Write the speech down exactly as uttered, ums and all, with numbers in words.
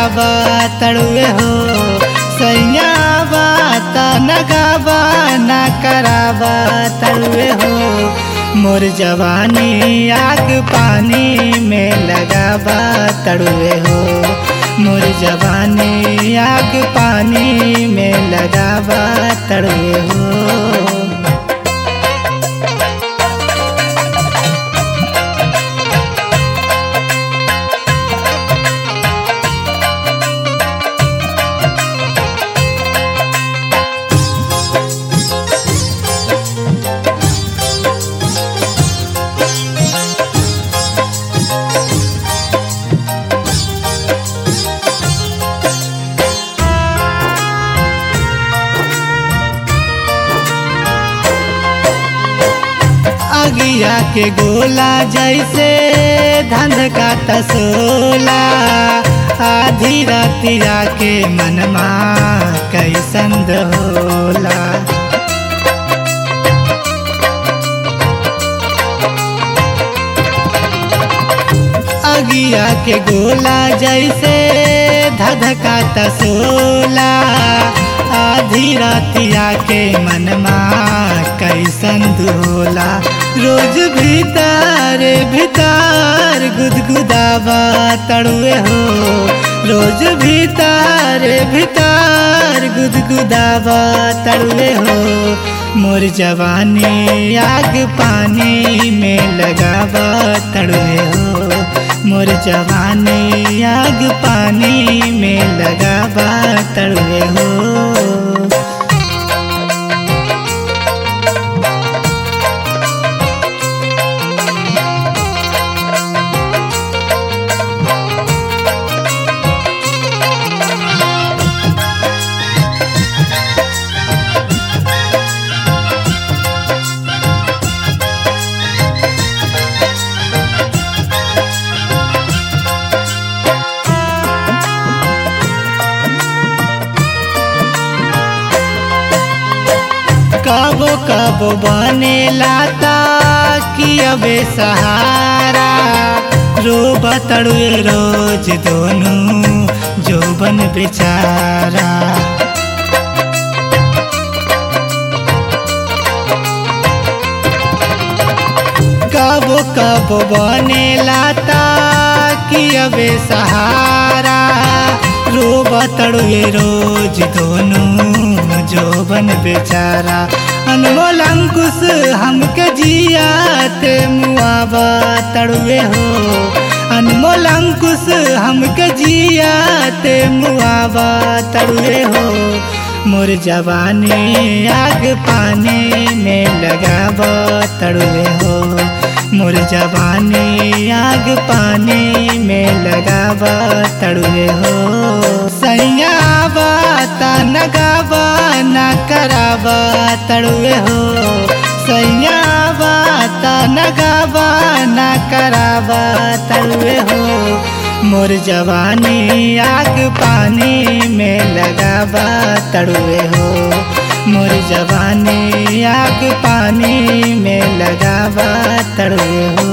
लगावा तड़ुए हो सैया बात नगावा ना करावा तड़ुए हो मोर जवानी आग पानी में लगावा तड़ुए हो मोर जवानी आग पानी में लगावा तड़ुए हो। अगिया के गोला जैसे धंध का तसोला आधी रातिया के मनमा कैसन होला। अगिया के गोला जैसे धंध का तसोला आधी रातिया के मनमा कैसन होला। रोज भीतर भीतर गुदगुदावा तड़ुए हो रोज भीतर भीतर गुदगुदावा तड़ुए हो मोर जवानी आग पानी में लगावा तड़ुए हो मोर जवानी आग पानी में लगावा तड़ुए हो। कबो कबो बने लाता कि अबे सहारा रो बतड़ुए रोज दोनों जोबन बेचारा। कबो कबो बने लाता कि अबे सहारा रो बतड़ुए रोज दोनों जोबन बेचारा। अनमोल अंकुश हमके जियाते मुआवा तड़ुए हो अनमोल अंकुश हमके जियाते मुआवा तड़ुए हो मोर जवानी आग पानी में लगावा तड़ुए हो मोर जवानी आग पानी में लगावा तड़ुए हो। सैया बात नगावा ना करावा तड़ुए हो सैया बात नगावा ना करावा तड़ुए हो मोर जवानी आग पानी में लगावा तड़ुए हो मोर जवानी आग पानी में लगावा तड़ुए हो।